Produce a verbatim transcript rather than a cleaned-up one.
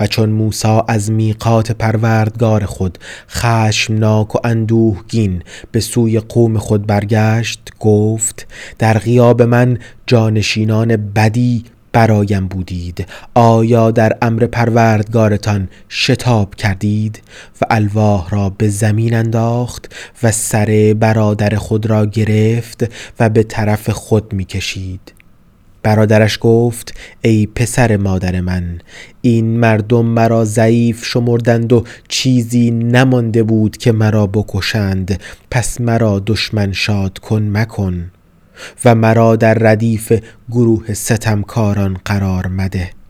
و چون موسی از میقات پروردگار خود خشمناک و اندوهگین به سوی قوم خود برگشت، گفت در غیاب من جانشینان بدی برایم بودید. آیا در امر پروردگارتان شتاب کردید؟ و الواح را به زمین انداخت و سر برادر خود را گرفت و به طرف خود می کشید. برادرش گفت ای پسر مادر من، این مردم مرا ضعیف شمردند و چیزی نمانده بود که مرا بکشند، پس مرا دشمن شاد کن مکن و مرا در ردیف گروه ستمکاران قرار مده.